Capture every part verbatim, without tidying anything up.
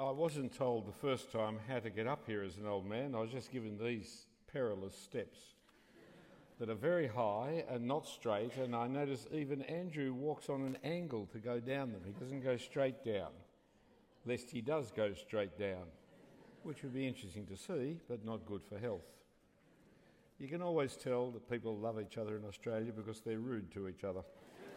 I wasn't told the first time how to get up here as an old man. I was just given these perilous steps that are very high and not straight, and I notice even Andrew walks on an angle to go down them. He doesn't go straight down, lest he does go straight down, which would be interesting to see, but not good for health. You can always tell that people love each other in Australia because they're rude to each other.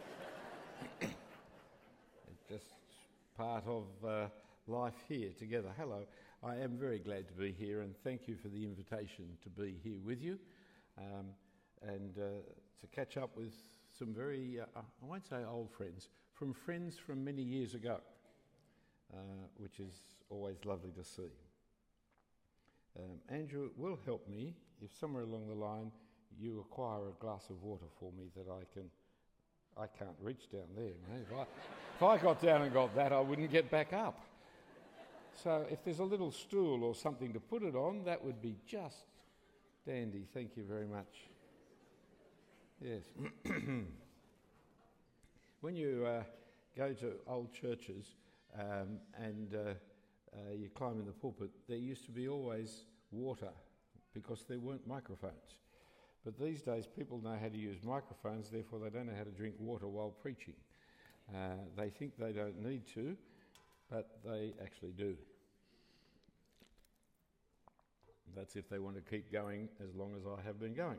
It's just part of uh, life here together. Hello, I am very glad to be here, and thank you for the invitation to be here with you um, and uh, to catch up with some very, uh, I won't say old friends, from friends from many years ago, uh, which is always lovely to see. Um, Andrew will help me if somewhere along the line you acquire a glass of water for me that I can. I can't reach down there, mate. If I, if I got down and got that, I wouldn't get back up. So if there's a little stool or something to put it on, that would be just dandy. Thank you very much. Yes. When you uh, go to old churches um, and uh, uh, you climb in the pulpit, there used to be always water because there weren't microphones. But these days people know how to use microphones, therefore they don't know how to drink water while preaching. Uh, they think they don't need to, but they actually do. That's if they want to keep going as long as I have been going.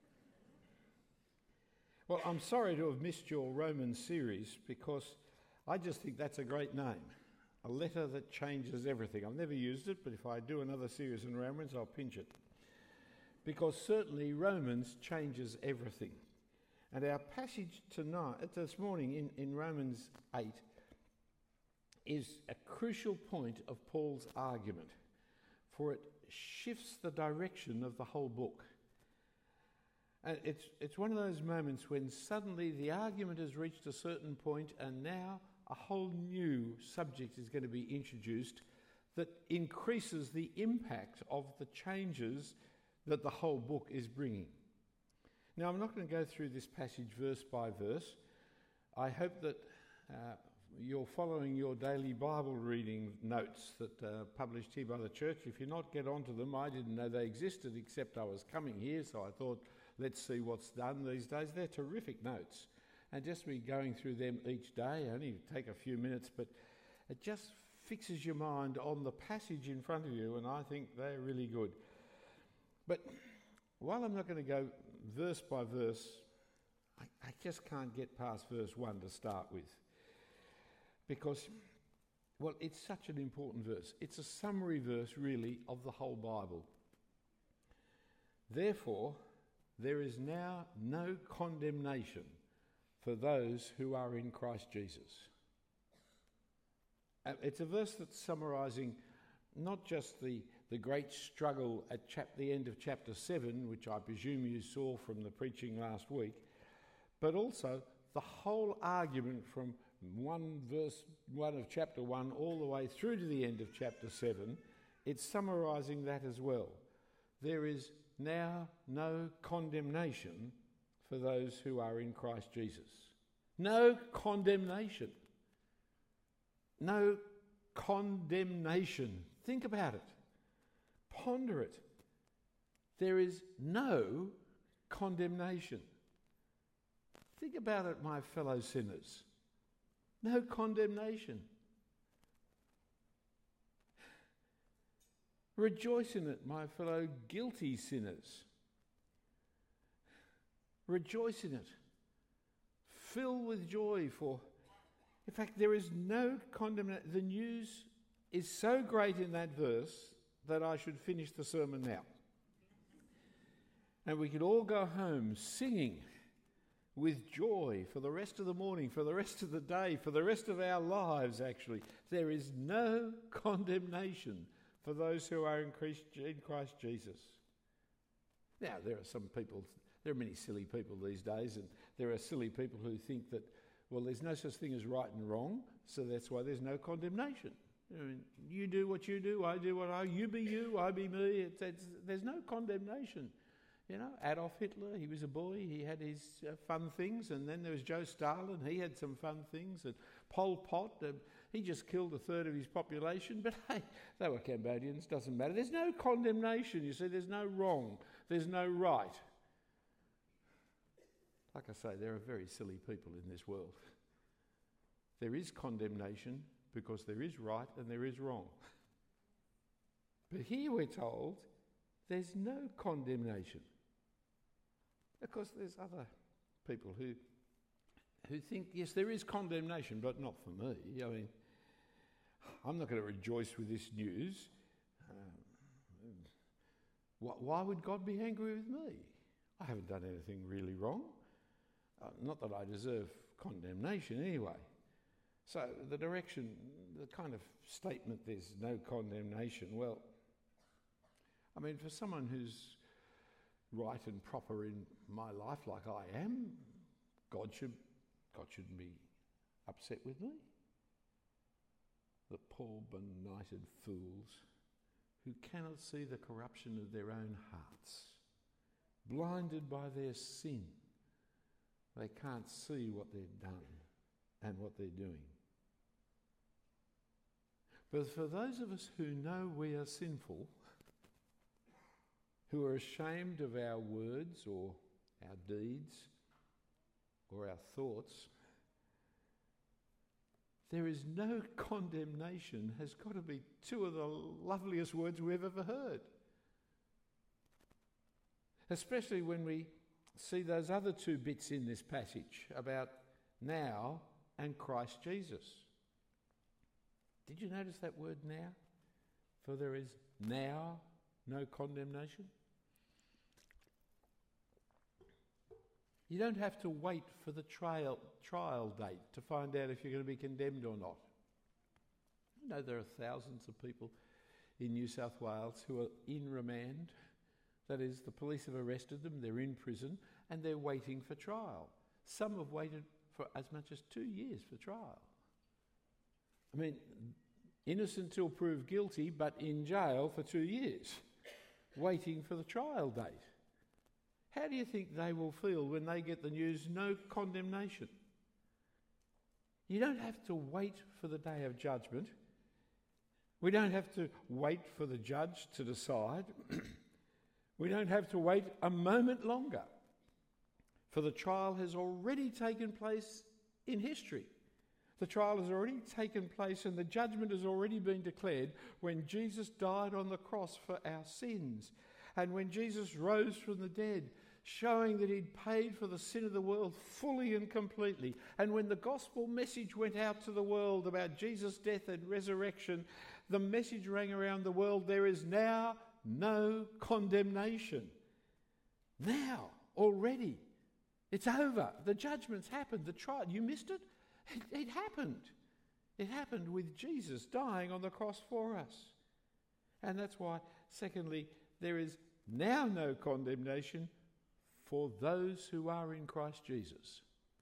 Well, I'm sorry to have missed your Romans series because I just think that's a great name. A letter that changes everything. I've never used it, but if I do another series in Romans, I'll pinch it. Because certainly Romans changes everything. And our passage tonight, this morning in, in Romans eight, is a crucial point of Paul's argument, for it shifts the direction of the whole book. And it's, it's one of those moments when suddenly the argument has reached a certain point and now a whole new subject is going to be introduced that increases the impact of the changes that the whole book is bringing. Now, I'm not going to go through this passage verse by verse. I hope that uh, you're following your daily Bible reading notes that are published here by the church. If you're not, get onto them. I didn't know they existed except I was coming here, so I thought, let's see what's done these days. They're terrific notes. And just be going through them each day, only take a few minutes, but it just fixes your mind on the passage in front of you, and I think they're really good. But while I'm not going to go verse by verse, I, I just can't get past verse one to start with. Because, well, it's such an important verse. It's a summary verse, really, of the whole Bible. Therefore, there is now no condemnation for those who are in Christ Jesus. It's a verse that's summarising not just the, the great struggle at chap- the end of chapter seven, which I presume you saw from the preaching last week, but also the whole argument from one verse one of chapter one all the way through to the end of chapter seven. It's summarising that as well. There is now no condemnation for those who are in Christ Jesus. No condemnation. No condemnation. Think about it. Ponder it. There is no condemnation. Think about it, my fellow sinners. No condemnation. Rejoice in it, my fellow guilty sinners. Rejoice in it. Fill with joy, for in fact there is no condemnation. The news is so great in that verse that I should finish the sermon now. And we could all go home singing with joy for the rest of the morning, for the rest of the day, for the rest of our lives, actually. There is no condemnation for those who are in Christ, in Christ Jesus. Now, there are some people, there are many silly people these days, and there are silly people who think that, well, there's no such thing as right and wrong, so that's why there's no condemnation. I mean, you do what you do, I do what I, you be you, I be me. It's, it's, there's no condemnation. You know, Adolf Hitler, he was a boy, he had his uh, fun things, and then there was Joe Stalin, he had some fun things, and Pol Pot, uh, He just killed a third of his population, but hey, they were Cambodians, doesn't matter. There's no condemnation, you see, there's no wrong, there's no right. Like I say, there are very silly people in this world. There is condemnation because there is right and there is wrong. But here we're told there's no condemnation. Of course, there's other people who who think, yes, there is condemnation, but not for me. I mean, I'm not going to rejoice with this news. Um, wh- why would God be angry with me? I haven't done anything really wrong. Uh, not that I deserve condemnation anyway. So the direction, the kind of statement, there's no condemnation, well, I mean, for someone who's right and proper in my life like I am, God should God shouldn't be upset with me. The poor benighted fools who cannot see the corruption of their own hearts, blinded by their sin. They can't see what they've done and what they're doing. But for those of us who know we are sinful, who are ashamed of our words or our deeds or our thoughts, there is no condemnation has got to be two of the loveliest words we've ever heard. Especially when we see those other two bits in this passage about now and Christ Jesus. Did you notice that word now? For there is now no condemnation. You don't have to wait for the trial, trial date to find out if you're going to be condemned or not. You know, there are thousands of people in New South Wales who are in remand. That is, the police have arrested them, they're in prison, and they're waiting for trial. Some have waited for as much as two years for trial. I mean, innocent till proved guilty, but in jail for two years, waiting for the trial date. How do you think they will feel when they get the news, no condemnation? You don't have to wait for the day of judgment. We don't have to wait for the judge to decide. We don't have to wait a moment longer, for the trial has already taken place in history. The trial has already taken place and the judgment has already been declared when Jesus died on the cross for our sins, and when Jesus rose from the dead, showing that he'd paid for the sin of the world fully and completely. And when the gospel message went out to the world about Jesus' death and resurrection, the message rang around the world, there is now no condemnation. Now, already. It's over. The judgment's happened. The trial, you missed it? It, it happened. It happened with Jesus dying on the cross for us. And that's why, secondly, there is now no condemnation for those who are in Christ Jesus.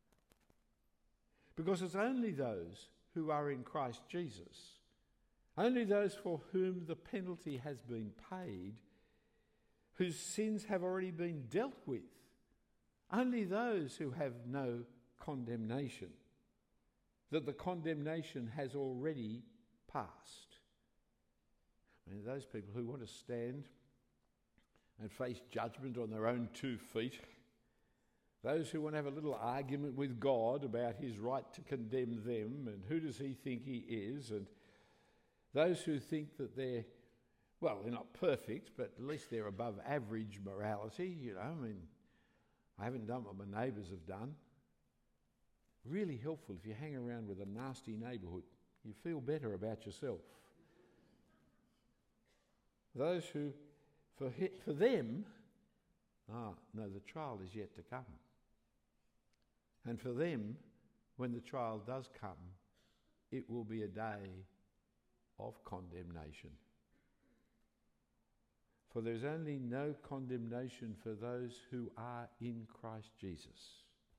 Because it's only those who are in Christ Jesus, only those for whom the penalty has been paid, whose sins have already been dealt with, only those who have no condemnation, that the condemnation has already passed. I mean, those people who want to stand and face judgment on their own two feet, those who want to have a little argument with God about his right to condemn them and who does he think he is, and those who think that they're, well, they're not perfect, but at least they're above average morality, you know, I mean, I haven't done what my neighbours have done. Really helpful if you hang around with a nasty neighbourhood. You feel better about yourself. Those who, for, for them, ah, no, the trial is yet to come. And for them, when the trial does come, it will be a day of condemnation. For there's only no condemnation for those who are in Christ Jesus.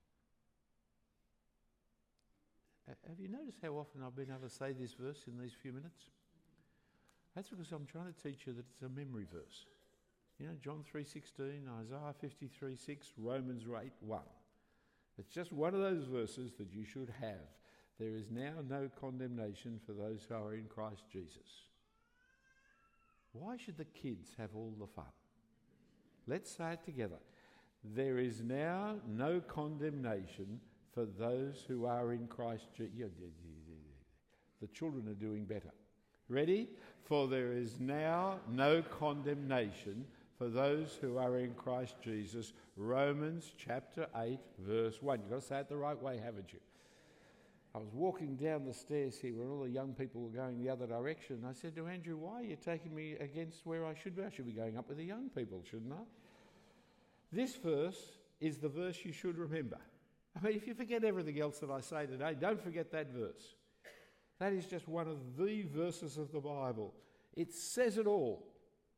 Have you noticed how often I've been able to say this verse in these few minutes? That's because I'm trying to teach you that it's a memory verse. You know, John three sixteen, Isaiah fifty-three six, Romans eight one. It's just one of those verses that you should have. there is now no condemnation for those who are in Christ Jesus. Why should the kids have all the fun? Let's say it together. There is now no condemnation for those who are in Christ Jesus. The children are doing better. Ready? For there is now no condemnation for those who are in Christ Jesus. Romans chapter eight, verse one. You've got to say it the right way, haven't you? I was walking down the stairs here when all the young people were going the other direction. I said to Andrew, why are you taking me against where I should be? I should be going up with the young people, shouldn't I? This verse is the verse you should remember. I mean, if you forget everything else that I say today, don't forget that verse. That is just one of the verses of the Bible. It says it all.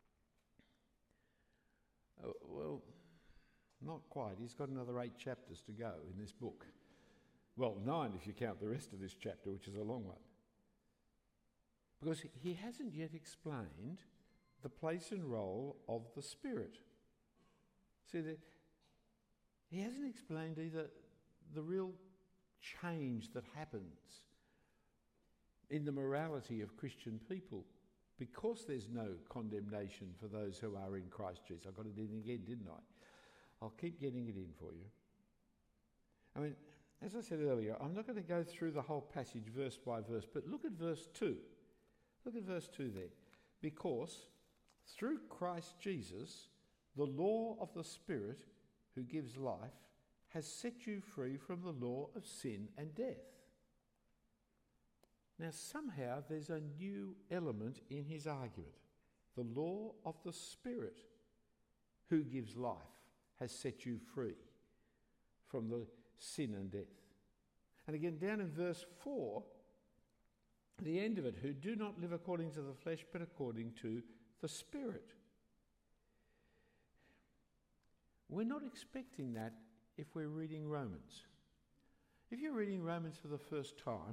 Oh, well, not quite. He's got another eight chapters to go in this book. Well, nine if you count the rest of this chapter, which is a long one. Because he hasn't yet explained the place and role of the Spirit. See, the, he hasn't explained either the real change that happens in the morality of Christian people because there's no condemnation for those who are in Christ Jesus. I got it in again, didn't I? I'll keep getting it in for you. I mean, as I said earlier, I'm not going to go through the whole passage verse by verse, but look at verse two. Look at verse two there. Because through Christ Jesus, the law of the Spirit who gives life has set you free from the law of sin and death. Now, somehow there's a new element in his argument. The law of the Spirit who gives life has set you free from the sin and death. And again, down in verse four, the end of it, who do not live according to the flesh, but according to the Spirit. We're not expecting that if we're reading Romans. If you're reading Romans for the first time,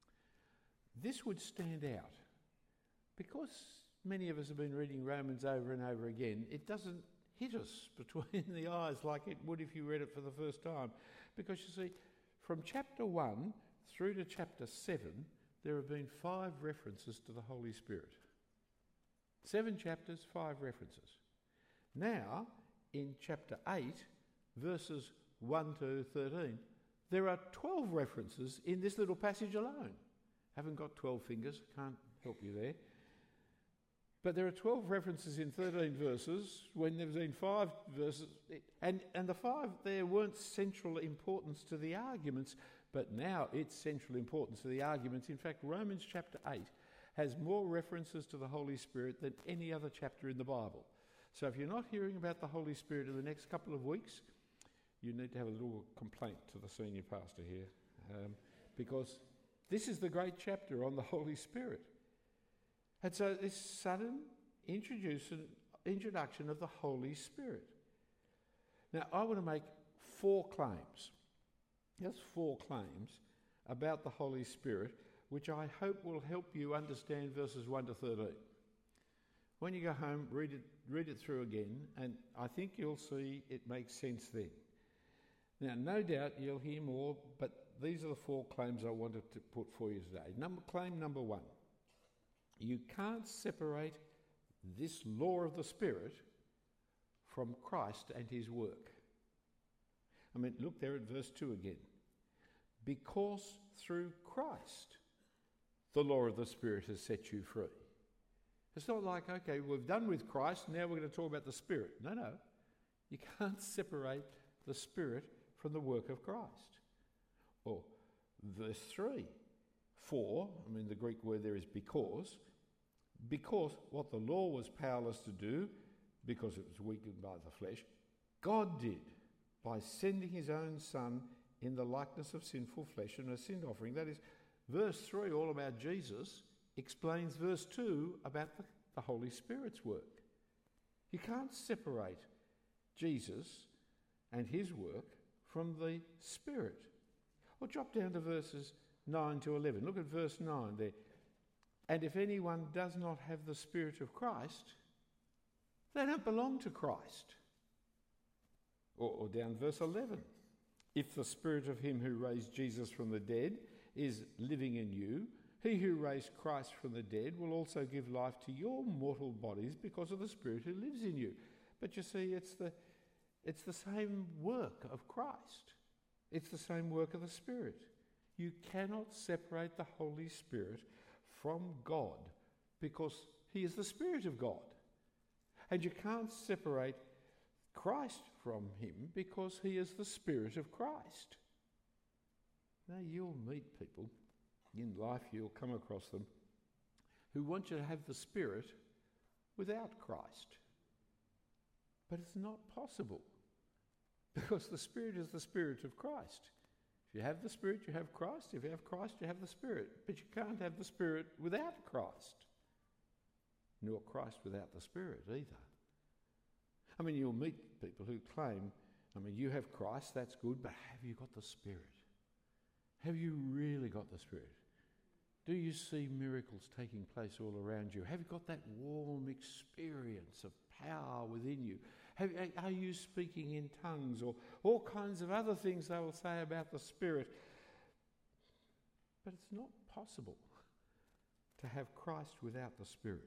this would stand out. Because many of us have been reading Romans over and over again, it doesn't hit us between the eyes like it would if you read it for the first time. Because you see, from chapter one through to chapter seven, there have been five references to the Holy Spirit. Seven chapters, five references. Now, in chapter eight, verses one to thirteen, there are twelve references in this little passage alone. Haven't got twelve fingers, can't help you there. But there are twelve references in thirteen verses when there's been five verses. And, and the five there weren't central importance to the arguments, but now it's central importance to the arguments. In fact, Romans chapter eight has more references to the Holy Spirit than any other chapter in the Bible. So if you're not hearing about the Holy Spirit in the next couple of weeks, you need to have a little complaint to the senior pastor here, um, because this is the great chapter on the Holy Spirit. And so this sudden introduction, introduction of the Holy Spirit. Now, I want to make four claims. Just four claims about the Holy Spirit, which I hope will help you understand verses one to thirteen. When you go home, read it, read it through again, and I think you'll see it makes sense then. Now, no doubt you'll hear more, but these are the four claims I wanted to put for you today. Number, claim number one. You can't separate this law of the Spirit from Christ and his work. I mean, look there at verse two again. Because through Christ, the law of the Spirit has set you free. It's not like, okay, we've done with Christ, now we're going to talk about the Spirit. No, no. You can't separate the Spirit from the work of Christ. Or verse three. For, I mean, the Greek word there is because, because what the law was powerless to do, because it was weakened by the flesh, God did by sending his own Son in the likeness of sinful flesh and a sin offering. That is, verse three, all about Jesus, explains verse two about the, the Holy Spirit's work. You can't separate Jesus and his work from the Spirit. Or drop down to verses nine to eleven. Look at verse nine there. And if anyone does not have the Spirit of Christ, they don't belong to Christ. Or, or down verse eleven. If the Spirit of him who raised Jesus from the dead is living in you. He who raised Christ from the dead will also give life to your mortal bodies because of the Spirit who lives in you. But you see, it's the, it's the same work of Christ. It's the same work of the Spirit. You cannot separate the Holy Spirit from God because he is the Spirit of God. And you can't separate Christ from him because he is the Spirit of Christ. Now, you'll meet people in life, you'll come across them, who want you to have the Spirit without Christ. But it's not possible because the Spirit is the Spirit of Christ. If you have the Spirit, you have Christ. If you have Christ, you have the Spirit. But you can't have the Spirit without Christ, nor Christ without the Spirit either. I mean, you'll meet people who claim, I mean, you have Christ, that's good, but have you got the Spirit? Have you really got the Spirit? Do you see miracles taking place all around you? Have you got that warm experience of power within you? Have, are you speaking in tongues or all kinds of other things they will say about the Spirit? But it's not possible to have Christ without the Spirit.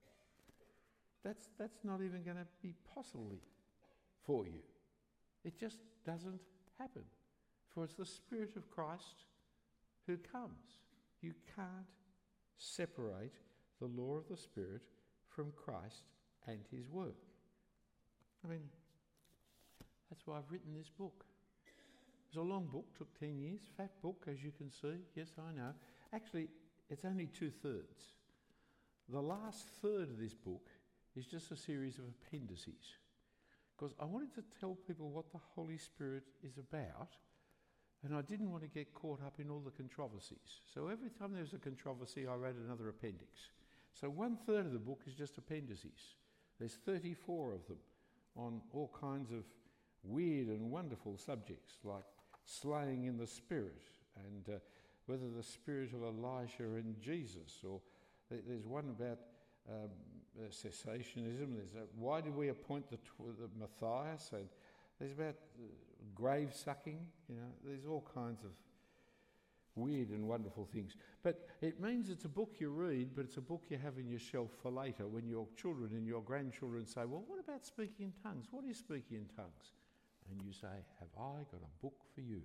That's, that's not even going to be possible for you. It just doesn't happen. For it's the Spirit of Christ who comes. You can't separate the law of the Spirit from Christ and his work. I mean, that's why I've written this book. It's a long book, took ten years, fat book, as you can see. Yes, I know. Actually, it's only two-thirds. The last third of this book is just a series of appendices, because I wanted to tell people what the Holy Spirit is about, and I didn't want to get caught up in all the controversies. So every time there was a controversy, I wrote another appendix. So one third of the book is just appendices. There's thirty-four of them on all kinds of weird and wonderful subjects, like slaying in the Spirit, and uh, whether the spirit of Elijah and Jesus, or th- there's one about um, uh, cessationism. There's a, why did we appoint the, tw- the Matthias? And there's about uh, grave sucking. You know, there's all kinds of weird and wonderful things. But it means it's a book you read, but it's a book you have in your shelf for later when your children and your grandchildren say, well, what about speaking in tongues? What is speaking in tongues? And you say, have I got a book for you?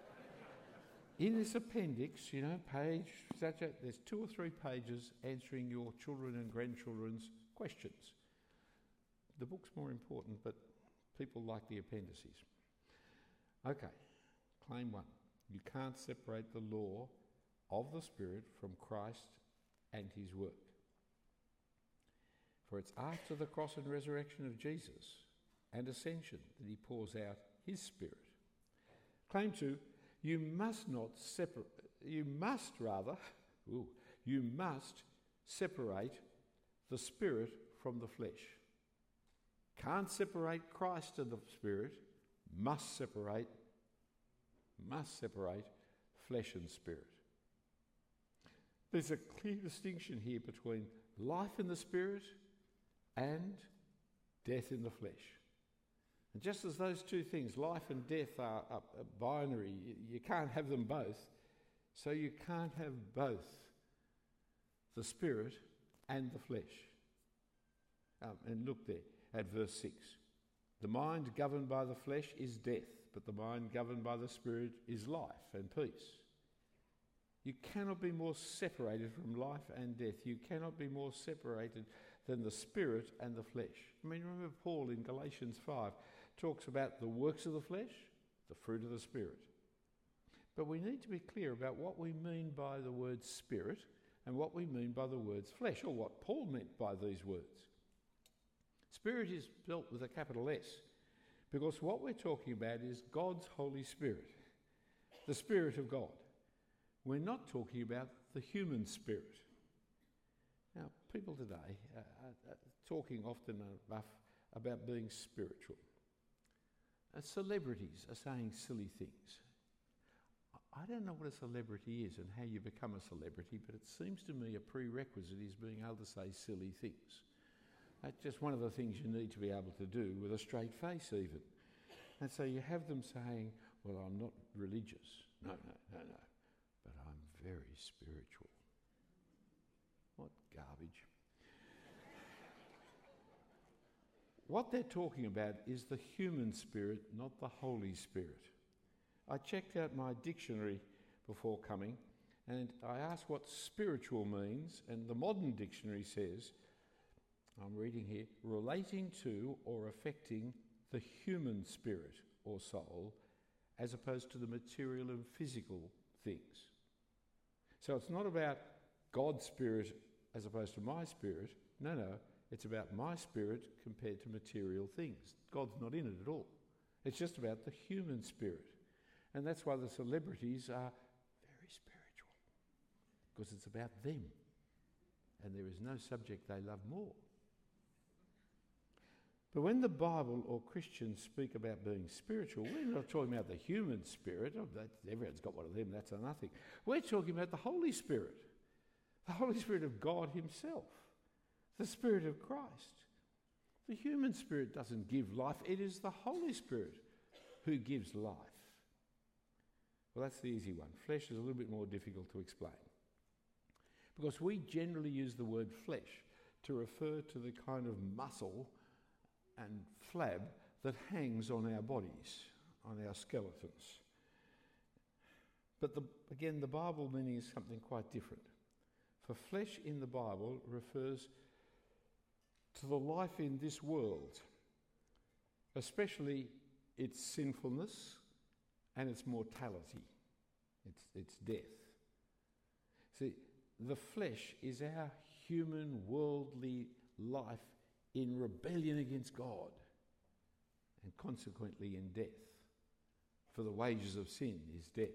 In this appendix, you know, page such a, there's two or three pages answering your children and grandchildren's questions. The book's more important, but people like the appendices. Okay, claim one. You can't separate the law of the Spirit from Christ and his work. For it's after the cross and resurrection of Jesus and ascension that he pours out his Spirit. Claim two. You must not separate, you must rather, ooh, you must separate the Spirit from the flesh. Can't separate Christ and the Spirit, must separate, must separate flesh and spirit. There's a clear distinction here between life in the Spirit and death in the flesh. And just as those two things, life and death, are, are, are binary, you, you can't have them both, so you can't have both the Spirit and the flesh. Um, and look there at verse six. The mind governed by the flesh is death, but the mind governed by the Spirit is life and peace. You cannot be more separated from life and death. You cannot be more separated than the Spirit and the flesh. I mean, remember Paul in Galatians five talks about the works of the flesh, the fruit of the Spirit. But we need to be clear about what we mean by the word Spirit and what we mean by the words flesh, or what Paul meant by these words. Spirit is spelt with a capital S, because what we're talking about is God's Holy Spirit, the Spirit of God. We're not talking about the human spirit. Now, people today are, are, are talking often enough about being spiritual. Uh, celebrities are saying silly things. I don't know what a celebrity is and how you become a celebrity, but it seems to me a prerequisite is being able to say silly things. That's just one of the things you need to be able to do with a straight face even. And so you have them saying, well, I'm not religious. No, no, no, no. But I'm very spiritual. What garbage. What they're talking about is the human spirit, not the Holy Spirit. I checked out my dictionary before coming, and I asked what spiritual means, and the modern dictionary says, I'm reading here, relating to or affecting the human spirit or soul, as opposed to the material and physical things. So it's not about God's spirit as opposed to my spirit. No, no, it's about my spirit compared to material things. God's not in it at all. It's just about the human spirit. And that's why the celebrities are very spiritual, because it's about them. And there is no subject they love more. But when the Bible or Christians speak about being spiritual, we're not talking about the human spirit. Oh, that, everyone's got one of them, that's a nothing. We're talking about the Holy Spirit, the Holy Spirit of God himself, the Spirit of Christ. The human spirit doesn't give life. It is the Holy Spirit who gives life. Well, that's the easy one. Flesh is a little bit more difficult to explain, because we generally use the word flesh to refer to the kind of muscle and flab that hangs on our bodies, on our skeletons. But the, again, the Bible meaning is something quite different. For flesh in the Bible refers to the life in this world, especially its sinfulness and its mortality, its, its death. See, the flesh is our human, worldly life in rebellion against God, and consequently in death. For the wages of sin is death.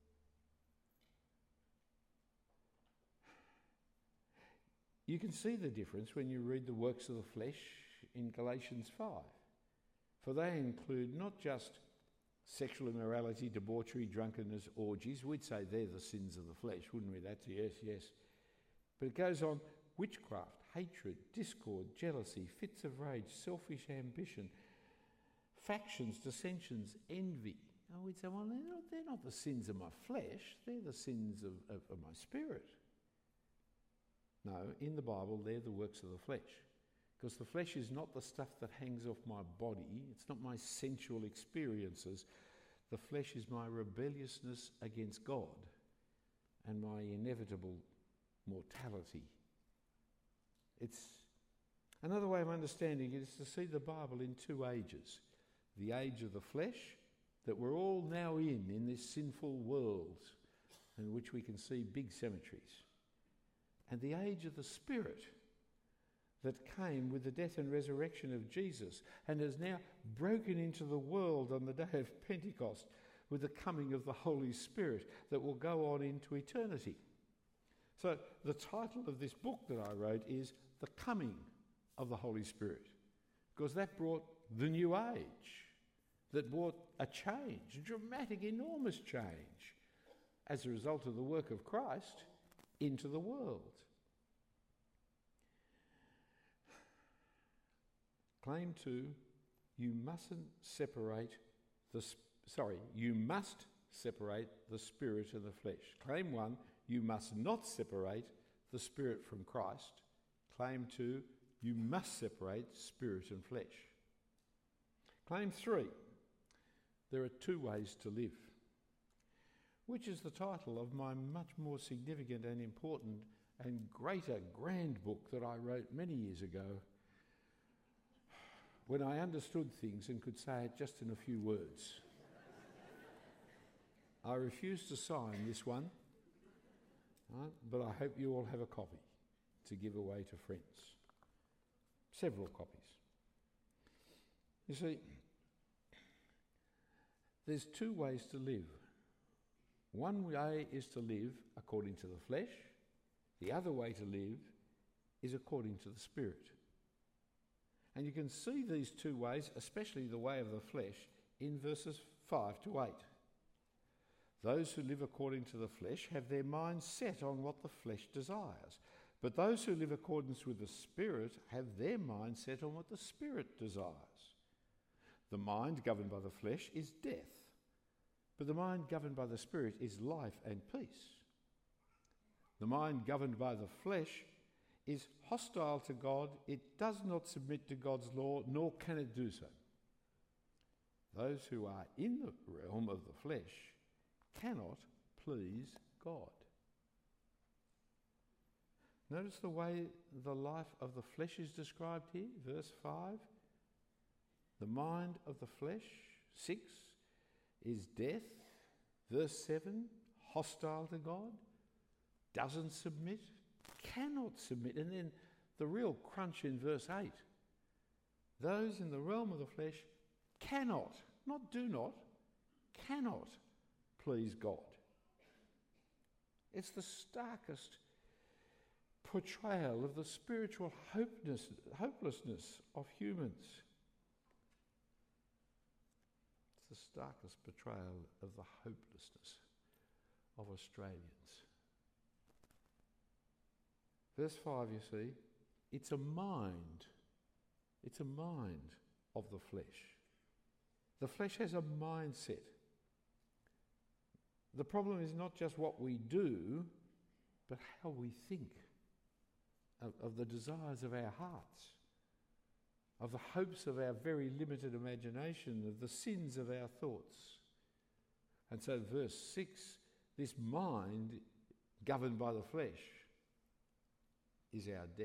You can see the difference when you read the works of the flesh in Galatians five. For they include not just sexual immorality, debauchery, drunkenness, orgies. We'd say they're the sins of the flesh, wouldn't we? That's yes, yes. But it goes on, witchcraft, hatred, discord, jealousy, fits of rage, selfish ambition, factions, dissensions, envy. Oh, we'd say, well, they're not, they're not the sins of my flesh, they're the sins of, of, of my spirit. No, in the Bible, they're the works of the flesh. Because the flesh is not the stuff that hangs off my body. It's not my sensual experiences. The flesh is my rebelliousness against God and my inevitable mortality. It's another way of understanding it is to see the Bible in two ages. The age of the flesh that we're all now in, in this sinful world in which we can see big cemeteries. And the age of the Spirit that came with the death and resurrection of Jesus and has now broken into the world on the day of Pentecost with the coming of the Holy Spirit that will go on into eternity. So the title of this book that I wrote is The Coming of the Holy Spirit, because that brought the new age, that brought a change, a dramatic, enormous change as a result of the work of Christ into the world. Claim two, you mustn't separate the, sorry, you must separate the spirit and the flesh. Claim one, you must not separate the spirit from Christ. Claim two, you must separate spirit and flesh. Claim three, there are two ways to live, which is the title of my much more significant and important and greater grand book that I wrote many years ago, when I understood things and could say it just in a few words. I refuse to sign this one, right, but I hope you all have a copy to give away to friends. Several copies. You see, there's two ways to live. One way is to live according to the flesh. The other way to live is according to the Spirit. And you can see these two ways, especially the way of the flesh, in verses five to eight. Those who live according to the flesh have their minds set on what the flesh desires. But those who live in accordance with the Spirit have their mind set on what the Spirit desires. The mind governed by the flesh is death, but the mind governed by the Spirit is life and peace. The mind governed by the flesh is hostile to God. It does not submit to God's law, nor can it do so. Those who are in the realm of the flesh cannot please God. Notice the way the life of the flesh is described here, verse five. The mind of the flesh, six, is death. Verse seven, hostile to God, doesn't submit, cannot submit. And then the real crunch in verse eight. Those in the realm of the flesh cannot, not do not, cannot please God. It's the starkest portrayal of the spiritual hopelessness, hopelessness of humans. It's the starkest portrayal of the hopelessness of Australians. Verse five, you see, it's a mind. It's a mind of the flesh. The flesh has a mindset. The problem is not just what we do, but how we think of, of the desires of our hearts, of the hopes of our very limited imagination, of the sins of our thoughts. And so verse six, this mind governed by the flesh is our death.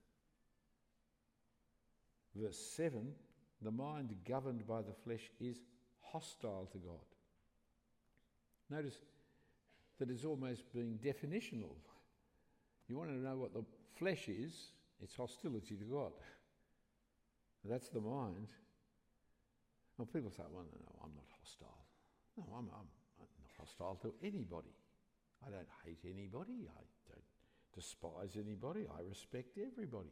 Verse seven, the mind governed by the flesh is hostile to God. Notice that it's almost being definitional. You want to know what the flesh is, it's hostility to God. That's the mind. Well, people say, well, no, no, I'm not hostile. No, I'm, I'm, I'm not hostile to anybody. I don't hate anybody. I don't despise anybody. I respect everybody.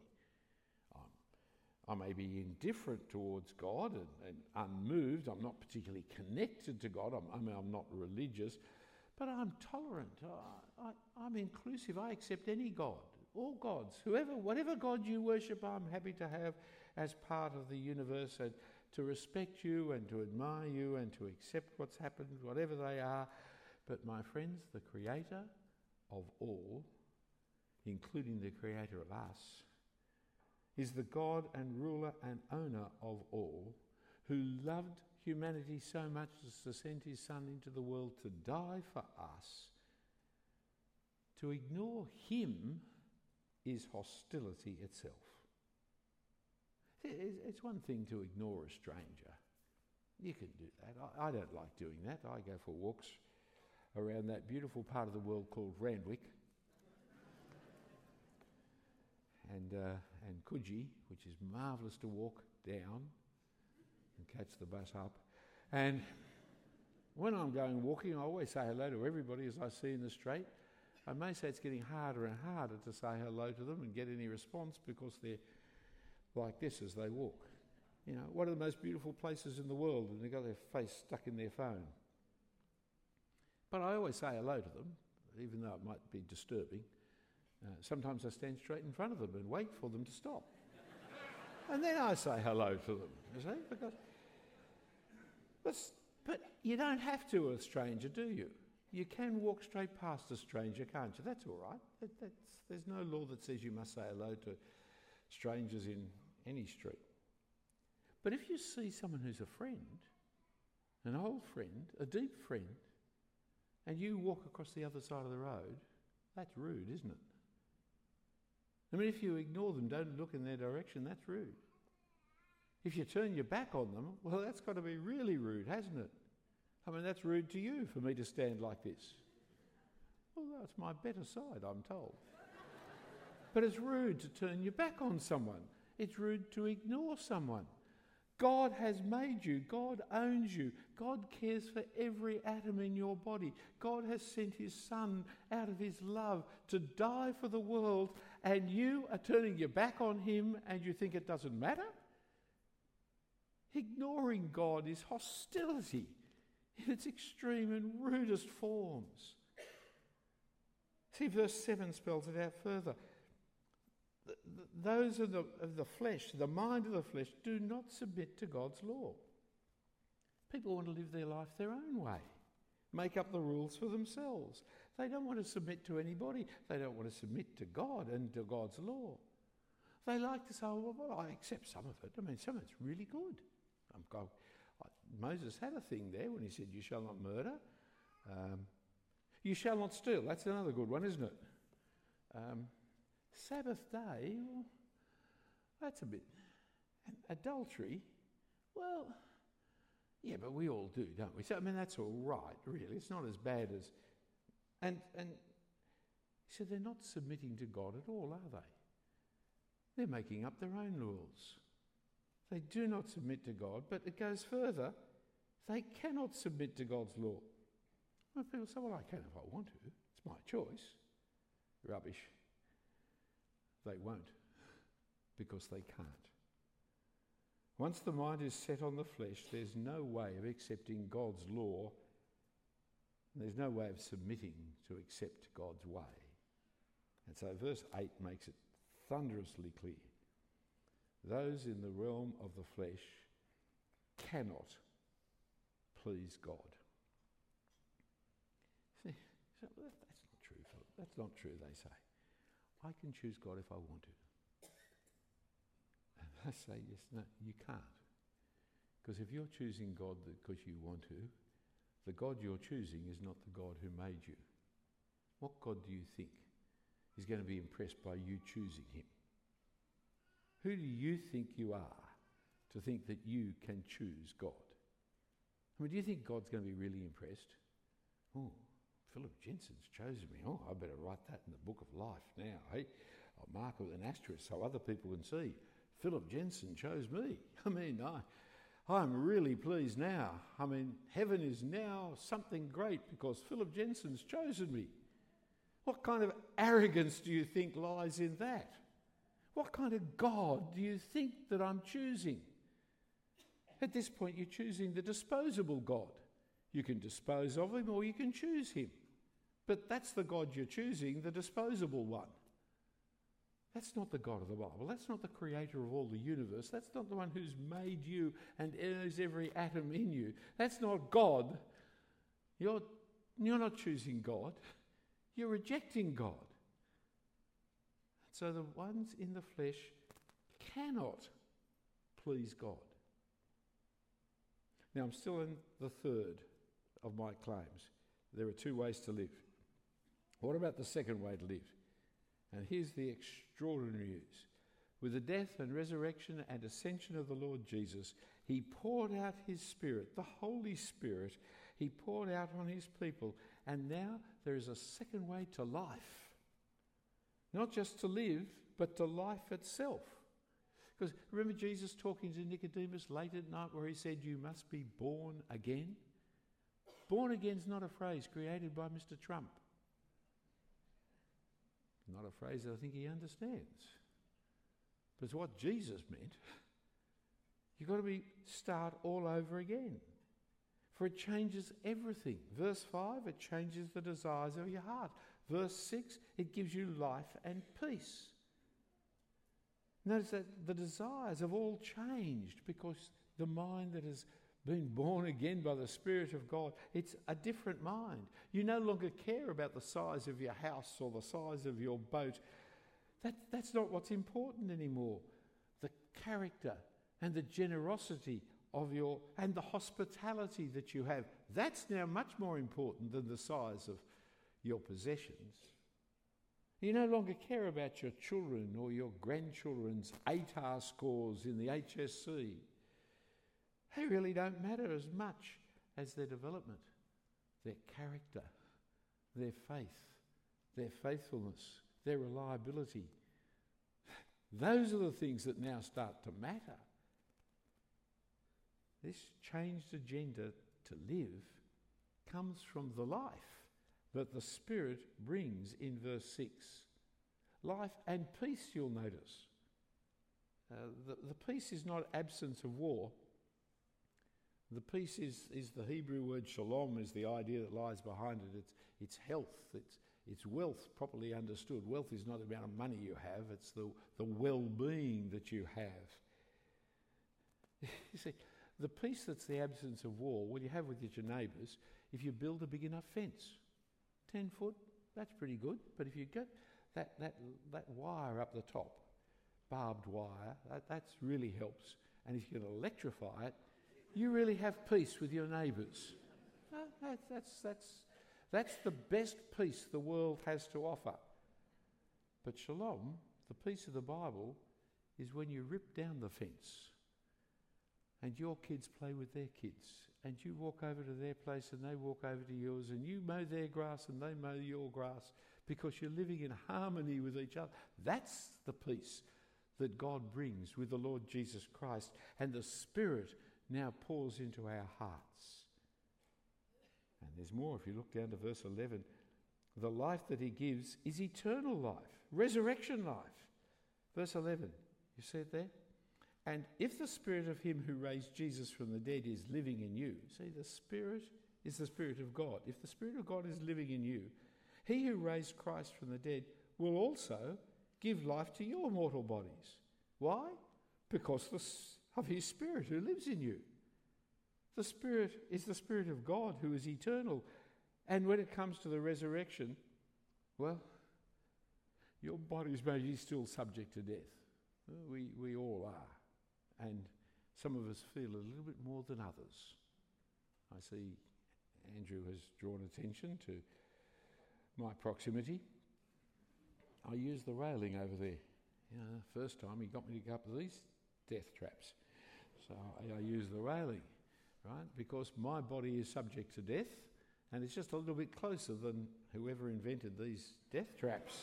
I may be indifferent towards God and, and unmoved. I'm not particularly connected to God. I'm, I mean, I'm not religious, but I'm tolerant. I, I, I'm inclusive. I accept any God, all gods, whoever, whatever God you worship, I'm happy to have as part of the universe and to respect you and to admire you and to accept what's happened, whatever they are. But my friends, the Creator of all, including the Creator of us, is the God and ruler and owner of all, who loved humanity so much as to send his Son into the world to die for us. To ignore him is hostility itself. It's one thing to ignore a stranger. You can do that. I, I don't like doing that. I go for walks around that beautiful part of the world called Randwick. And, uh, and Coogee, which is marvellous to walk down and catch the bus up. And when I'm going walking, I always say hello to everybody as I see in the street. I may say it's getting harder and harder to say hello to them and get any response because they're like this as they walk. You know, one of the most beautiful places in the world, and they've got their face stuck in their phone. But I always say hello to them, even though it might be disturbing. Uh, sometimes I stand straight in front of them and wait for them to stop. And then I say hello to them, you see, because... But, but you don't have to a stranger, do you? You can walk straight past a stranger, can't you? That's all right. That, that's, there's no law that says you must say hello to strangers in any street. But if you see someone who's a friend, an old friend, a deep friend, and you walk across the other side of the road, that's rude, isn't it? I mean, if you ignore them, don't look in their direction, that's rude. If you turn your back on them, well, that's got to be really rude, hasn't it? I mean, that's rude to you for me to stand like this. Well, that's my better side, I'm told. But it's rude to turn your back on someone. It's rude to ignore someone. God has made you. God owns you. God cares for every atom in your body. God has sent his Son out of his love to die for the world, and you are turning your back on him and you think it doesn't matter? Ignoring God is hostility in its extreme and rudest forms. See, verse seven spells it out further. Th- th- those of the, of the flesh, the mind of the flesh, do not submit to God's law. People want to live their life their own way, make up the rules for themselves. They don't want to submit to anybody. They don't want to submit to God and to God's law. They like to say, well, well I accept some of it. I mean, some of it's really good. I'm going, Moses had a thing there when he said, you shall not murder. Um, you shall not steal. That's another good one, isn't it? Um, Sabbath day, well, that's a bit... And adultery, well, yeah, but we all do, don't we? So, I mean, that's all right, really. It's not as bad as... And, and so they're not submitting to God at all, are they? They're making up their own rules. They do not submit to God, but it goes further. They cannot submit to God's law. Well, people say, well, I can if I want to. It's my choice. Rubbish. They won't, because they can't. Once the mind is set on the flesh, there's no way of accepting God's law. There's no way of submitting to accept God's way. And so verse eight makes it thunderously clear. Those in the realm of the flesh cannot please God. See, so that's not true, Philip. That's not true, they say. I can choose God if I want to. And I say, yes, no, you can't. Because if you're choosing God because you want to, the God you're choosing is not the God who made you. What God do you think is going to be impressed by you choosing him? Who do you think you are to think that you can choose God? I mean, do you think God's going to be really impressed? Oh, Philip Jensen's chosen me. Oh, I better write that in the book of life now, hey? I'll mark it with an asterisk so other people can see. Philip Jensen chose me. I mean, I, I'm really pleased now. I mean, heaven is now something great because Philip Jensen's chosen me. What kind of arrogance do you think lies in that? What kind of God do you think that I'm choosing? At this point, you're choosing the disposable God. You can dispose of him or you can choose him. But that's the God you're choosing, the disposable one. That's not the God of the Bible. That's not the creator of all the universe. That's not the one who's made you and knows every atom in you. That's not God. You're, you're not choosing God. You're rejecting God. So the ones in the flesh cannot please God. Now I'm still in the third of my claims. There are two ways to live. What about the second way to live? And here's the extraordinary news. With the death and resurrection and ascension of the Lord Jesus, he poured out his Spirit, the Holy Spirit, he poured out on his people. And now there is a second way to life. Not just to live, but to life itself. Because remember Jesus talking to Nicodemus late at night where he said, you must be born again? Born again is not a phrase created by Mister Trump. Not a phrase that I think he understands. But it's what Jesus meant. You've got to be start all over again. For it changes everything. Verse five, it changes the desires of your heart. Verse six, it gives you life and peace. Notice that the desires have all changed because the mind that has been born again by the Spirit of God, it's a different mind. You no longer care about the size of your house or the size of your boat. That, that's not what's important anymore. The character and the generosity of your, and the hospitality that you have, that's now much more important than the size of your possessions. You no longer care about your children or your grandchildren's A T A R scores in the H S C. They really don't matter as much as their development, their character, their faith, their faithfulness, their reliability. Those are the things that now start to matter. This changed agenda to live comes from the life that the Spirit brings in verse six. Life and peace, you'll notice. Uh, the, the peace is not absence of war. The peace is, is the Hebrew word shalom, is the idea that lies behind it. It's, it's health, it's, it's wealth, properly understood. Wealth is not the amount of money you have, it's the, the well-being that you have. You see, the peace that's the absence of war, what you have with your neighbours, if you build a big enough fence, ten foot, that's pretty good. But if you get that, that, that wire up the top, barbed wire, that that's really helps. And if you can electrify it, you really have peace with your neighbours. Uh, that, that's, that's, that's the best peace the world has to offer. But shalom, the peace of the Bible, is when you rip down the fence and your kids play with their kids and you walk over to their place and they walk over to yours and you mow their grass and they mow your grass because you're living in harmony with each other. That's the peace that God brings with the Lord Jesus Christ, and the Spirit now pours into our hearts. And there's more. If you look down to verse eleven, the life that he gives is eternal life, resurrection life. Verse eleven, you see it there? And if the Spirit of him who raised Jesus from the dead is living in you, see, the Spirit is the Spirit of God. If the Spirit of God is living in you, he who raised Christ from the dead will also give life to your mortal bodies. Why? Because of his Spirit who lives in you. The Spirit is the Spirit of God who is eternal. And when it comes to the resurrection, well, your bodies may be still subject to death. We, we all are. And some of us feel a little bit more than others. I see Andrew has drawn attention to my proximity. I used the railing over there. You know, first time he got me to go up to these death traps. So I, I used the railing, right? Because my body is subject to death, and it's just a little bit closer than whoever invented these death traps.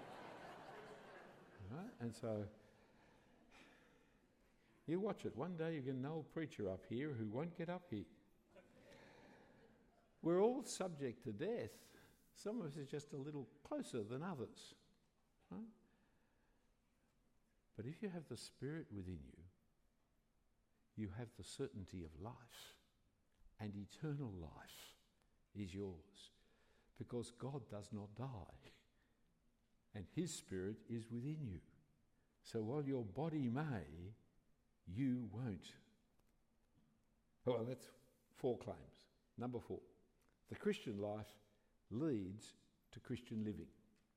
Right? And so you watch it. One day you get an old preacher up here who won't get up here. We're all subject to death. Some of us are just a little closer than others. Right? But if you have the Spirit within you, you have the certainty of life, and eternal life is yours, because God does not die, and his Spirit is within you. So while your body may, you won't. Well, that's four claims. Number four, the Christian life leads to Christian living.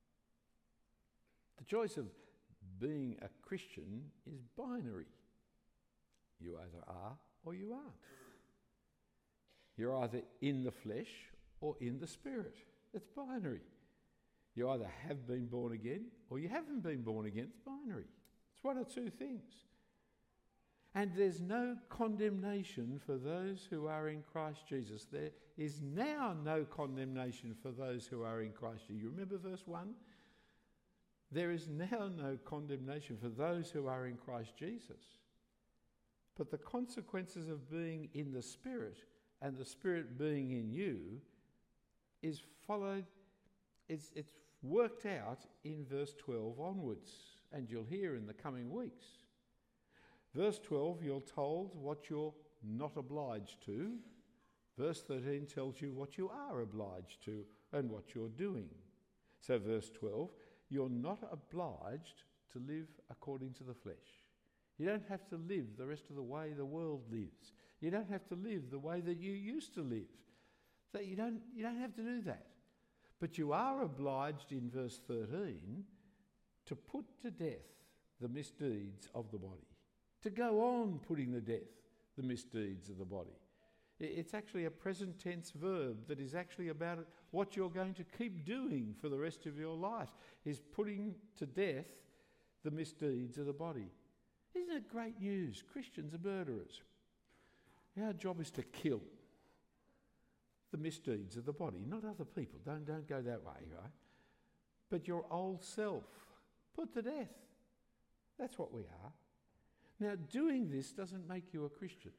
The choice of being a Christian is binary. You either are or you aren't. You're either in the flesh or in the Spirit. It's binary. You either have been born again or you haven't been born again. It's binary. It's one or two things. And there's no condemnation for those who are in Christ Jesus. There is now no condemnation for those who are in Christ Jesus. You remember verse one? There is now no condemnation for those who are in Christ Jesus. But the consequences of being in the Spirit and the Spirit being in you is followed, it's, it's worked out in verse twelve onwards, and you'll hear in the coming weeks. Verse twelve, you're told what you're not obliged to. Verse thirteen tells you what you are obliged to and what you're doing. So verse twelve, you're not obliged to live according to the flesh. You don't have to live the rest of the way the world lives. You don't have to live the way that you used to live. That you don't, you don't have to do that. But you are obliged in verse thirteen to put to death the misdeeds of the body. To go on putting to death the misdeeds of the body. It's actually a present tense verb that is actually about what you're going to keep doing for the rest of your life, is putting to death the misdeeds of the body. Isn't it great news? Christians are murderers. Our job is to kill the misdeeds of the body, not other people. Don't, don't go that way, right? But your old self, put to death. That's what we are. Now, doing this doesn't make you a Christian.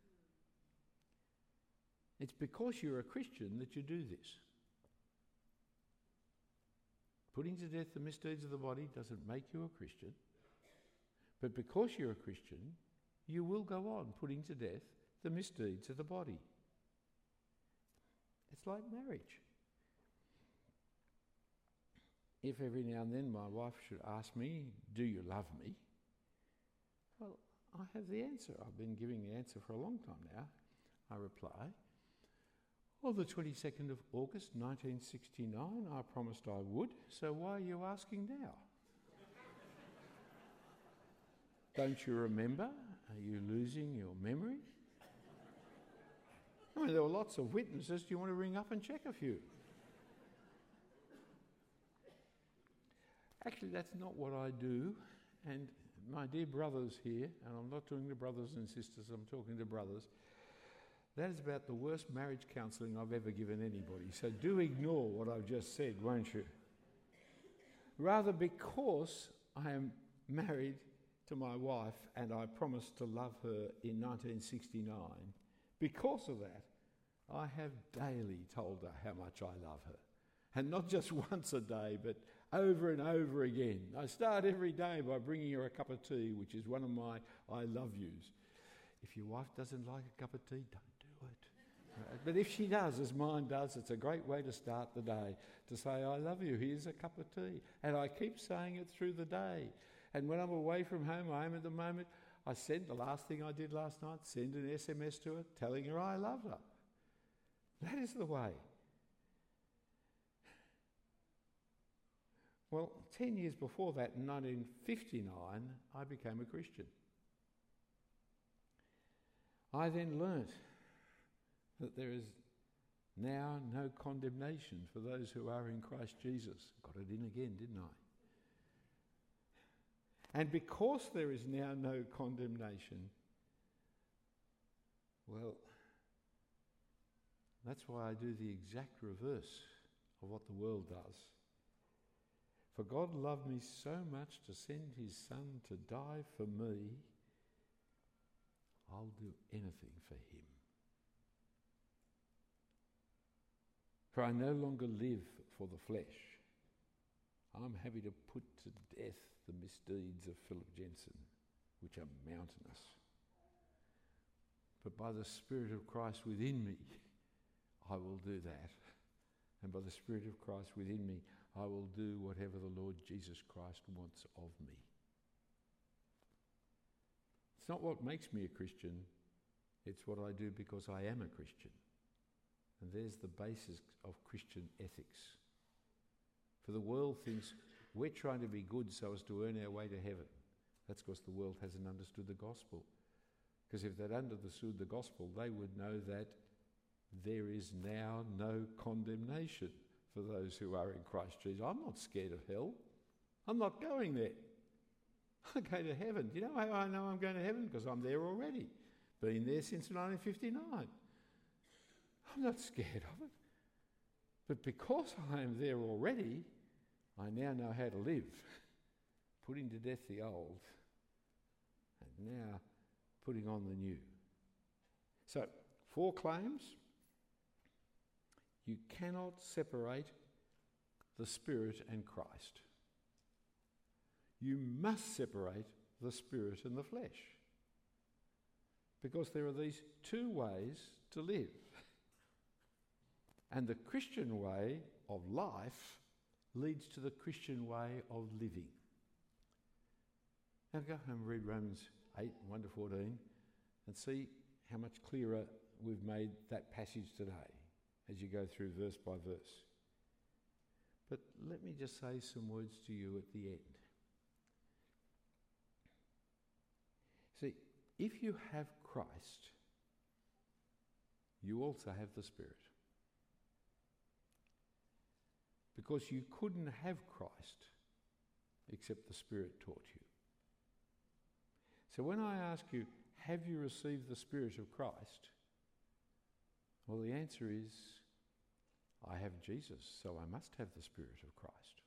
It's because you're a Christian that you do this. Putting to death the misdeeds of the body doesn't make you a Christian. But because you're a Christian, you will go on putting to death the misdeeds of the body. It's like marriage. If every now and then my wife should ask me, do you love me? Well, I have the answer. I've been giving the answer for a long time now. I reply, On the twenty-second of August nineteen sixty-nine, I promised I would, so why are you asking now? Don't you remember? Are you losing your memory? I mean, there were lots of witnesses. Do you want to ring up and check a few? Actually, that's not what I do. And my dear brothers here, and I'm not talking to brothers and sisters, I'm talking to brothers, that is about the worst marriage counselling I've ever given anybody. So do ignore what I've just said, won't you? Rather, because I am married to my wife and I promised to love her in nineteen sixty-nine, because of that, I have daily told her how much I love her. And not just once a day, but over and over again. I start every day by bringing her a cup of tea, which is one of my I love yous. If your wife doesn't like a cup of tea, don't do it. Right? But if she does, as mine does, it's a great way to start the day, to say, I love you, here's a cup of tea. And I keep saying it through the day. And when I'm away from home, I am at the moment, I send, the last thing I did last night, send an S M S to her telling her I love her. That is the way. Well, ten years before that, in nineteen fifty-nine, I became a Christian. I then learnt that there is now no condemnation for those who are in Christ Jesus. Got it in again, didn't I? And because there is now no condemnation, well, that's why I do the exact reverse of what the world does. For God loved me so much to send his Son to die for me, I'll do anything for him. For I no longer live for the flesh. I'm happy to put to death the misdeeds of Philip Jensen, which are mountainous. But by the Spirit of Christ within me, I will do that. And by the Spirit of Christ within me, I will do whatever the Lord Jesus Christ wants of me. It's not what makes me a Christian, it's what I do because I am a Christian. And there's the basis of Christian ethics. For the world thinks we're trying to be good so as to earn our way to heaven. That's because the world hasn't understood the gospel. Because if they'd understood the gospel, they would know that there is now no condemnation for those who are in Christ Jesus. I'm not scared of hell. I'm not going there. I go to heaven. Do you know how I know I'm going to heaven? Because I'm there already. Been there since nineteen fifty-nine. I'm not scared of it. But because I am there already, I now know how to live. Putting to death the old and now putting on the new. So, four claims. You cannot separate the Spirit and Christ. You must separate the Spirit and the flesh. Because there are these two ways to live. And the Christian way of life leads to the Christian way of living. Now go home and read Romans eight, one to fourteen and see how much clearer we've made that passage today as you go through verse by verse. But let me just say some words to you at the end. See, if you have Christ, you also have the Spirit. Because you couldn't have Christ except the Spirit taught you. So when I ask you, have you received the Spirit of Christ? Well, the answer is, I have Jesus, so I must have the Spirit of Christ.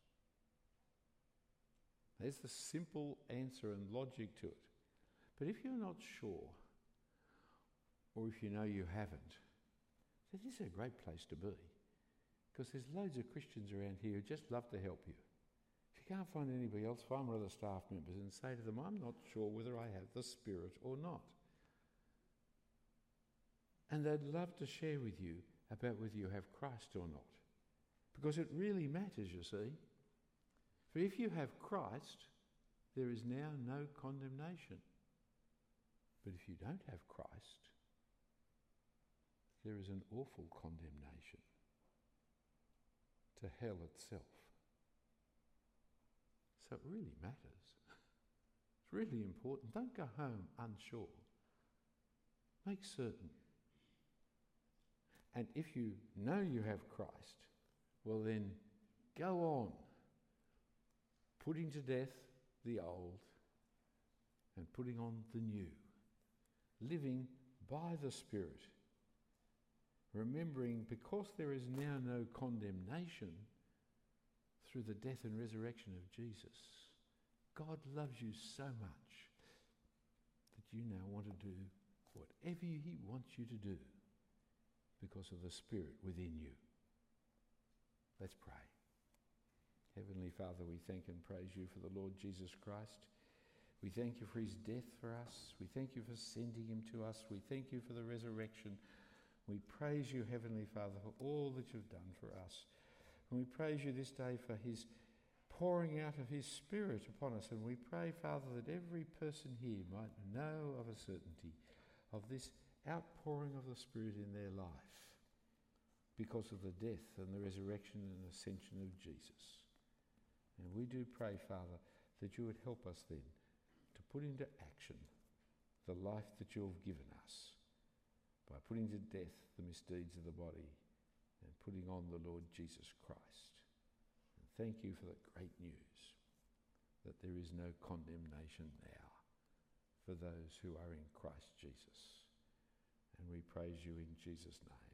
There's the simple answer and logic to it. But if you're not sure, or if you know you haven't, then this is a great place to be. Because there's loads of Christians around here who just love to help you. If you can't find anybody else, find one of the staff members and say to them, I'm not sure whether I have the Spirit or not. And they'd love to share with you about whether you have Christ or not. Because it really matters, you see. For if you have Christ, there is now no condemnation. But if you don't have Christ, there is an awful condemnation to hell itself. So it really matters. It's really important. Don't go home unsure. Make certain. And if you know you have Christ, well then go on, putting to death the old and putting on the new, living by the Spirit, remembering because there is now no condemnation through the death and resurrection of Jesus. God loves you so much that you now want to do whatever He wants you to do because of the Spirit within you. Let's pray. Heavenly Father, we thank and praise you for the Lord Jesus Christ. We thank you for his death for us. We thank you for sending him to us. We thank you for the resurrection. We praise you, Heavenly Father, for all that you've done for us. And we praise you this day for his pouring out of his Spirit upon us. And we pray, Father, that every person here might know of a certainty of this outpouring of the Spirit in their life because of the death and the resurrection and ascension of Jesus. And we do pray, Father, that you would help us then to put into action the life that you have given us by putting to death the misdeeds of the body and putting on the Lord Jesus Christ. And thank you for the great news that there is no condemnation now for those who are in Christ Jesus. And we praise you in Jesus' name.